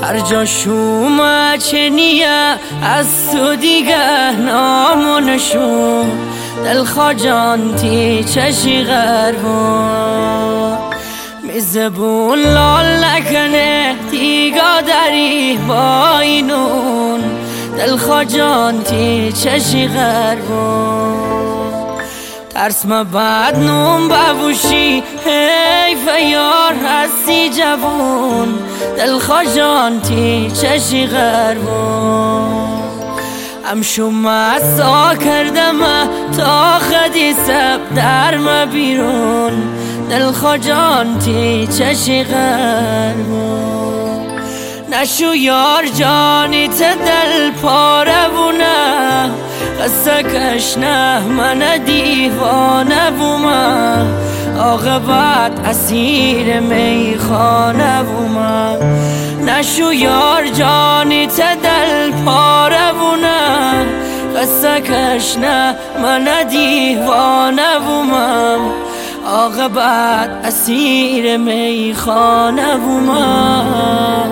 هر جا شومه چنیه از تو دیگه نام و نشون دلخوا جان تی چشی غربون میزبون لال نکنه تیگا داری با اینون دلخوا جان تی چشی غربون ترس ما بعد نوم ببوشی حیف یار هستی جوون دلخوا جان تی چشی غربون همشو مسا کردم تا خدی سب در ما بیرون دلخوا جان تی چشی غربون نشو یار جانی تا دل پاره بونه قصه کش نه من دیوانه بومه عاقبت اسیر میخانه بومه نشو یار جانی تا دل پاره بونه قصه کش نه من دیوانه بومه عاقبت اسیر میخانه بومه